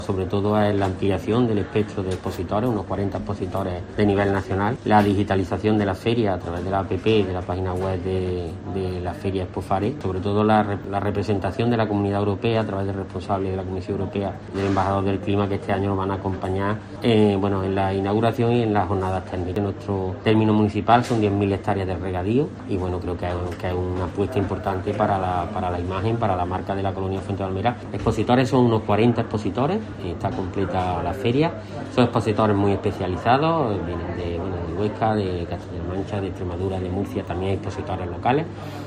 Sobre todo es la ampliación del espectro de expositores, unos 40 expositores de nivel nacional, la digitalización de la feria a través de la app, de la página web de la feria Expofare, sobre todo la representación de la Comunidad Europea a través del responsable de la Comisión Europea, del embajador del clima, que este año nos van a acompañar en la inauguración y en las jornadas técnicas. Nuestro término municipal son 10.000 hectáreas de regadío y creo que es una apuesta importante para la imagen, para la marca de la colonia Fuente de Valmera. Expositores son unos 40 expositores. Está completa la feria. Son expositores muy especializados, vienen de Huesca, de Castilla-La Mancha, de Extremadura, de Murcia, también hay expositores locales.